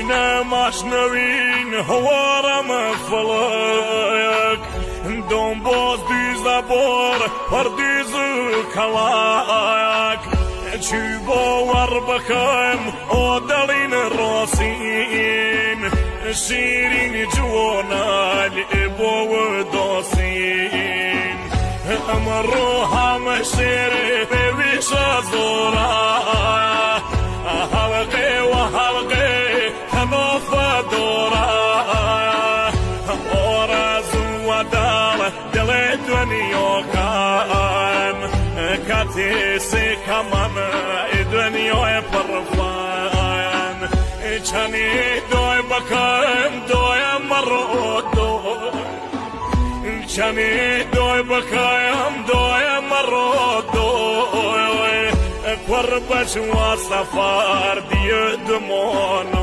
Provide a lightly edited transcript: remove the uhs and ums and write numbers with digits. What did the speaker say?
بینە ماشنەوین هەوارەمە فڵک دۆم بۆز دیزە بۆر پەردیز و کەڵاک چی بۆ وەڕبەکەم ئۆ دەڵین ڕۆسین شیرینی جوۆنال بۆوە دۆسین ئەمەڕۆ هەمە شێرێ پێویشە زۆرە هەڵقێ وە هەڵقێ هەمۆفە دۆرە ئۆرەز وە داڵە دڵێ دوێنیۆکان کاتێ سێکەمەمە دوێنیۆیە پڕفان چەنی دۆی بەکەم دۆیە مەڕۆ دۆی چەنی دۆی بەکەم دۆیە مەڕۆ دۆی کوڕ بەچوە سەفار دیە دمۆن